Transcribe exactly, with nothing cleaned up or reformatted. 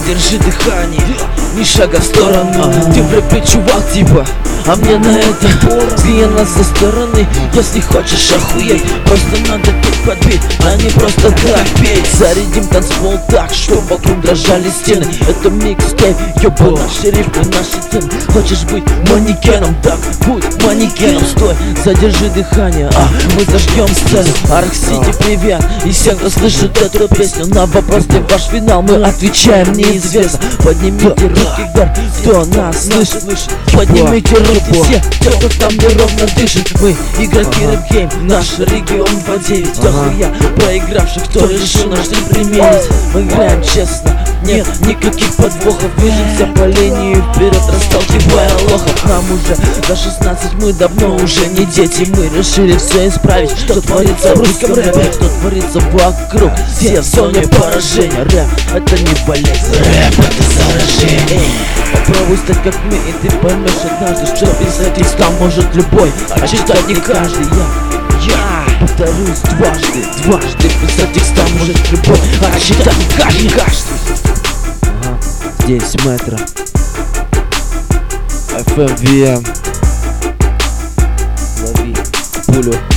Задержи дыхание, ни шага в сторону. Ага. Ты в рэпе чувак типа, а мне на это взгляни со стороны. Если хочешь охуеть, просто надо тут подбить, а не просто так петь. Зарядим танцпол так, что вокруг дрожали стены. Это микстейп, ёбу, наши рифмы, наши темы. Хочешь быть манекеном, так будь манекеном. Стой, задержи дыхание, а мы зажгем сцену. Арк-Сити, привет, и всем, кто слышит эту песню. На вопрос, где ваш финал, мы отвечаем неизвестно. Поднимите руки вверх, кто нас слышит. Поднимите руки все, те, кто там неровно дышит. Мы игроки рэп-гейм, наш регион по девять. Дохуя проигравших, кто решил наш не примерить. Мы играем честно, нет никаких подвохов. Движемся по линии вперед, расталкивая лохов. Нам уже до шестнадцать, мы давно уже не дети. Мы решили все исправить, что творится в русском рэпе, что творится вокруг. Все в зоне поражения. Рэп — это не болезнь, рэп — это заражение. Попробуй стать как мы, и ты поймешь однажды, что писать текста может любой, а читать не каждый. Я, я повторюсь дважды, дважды писать текста может любой, а читать не каждый, каждый. Ага, здесь метро эф эм ви эм. Лови пулю.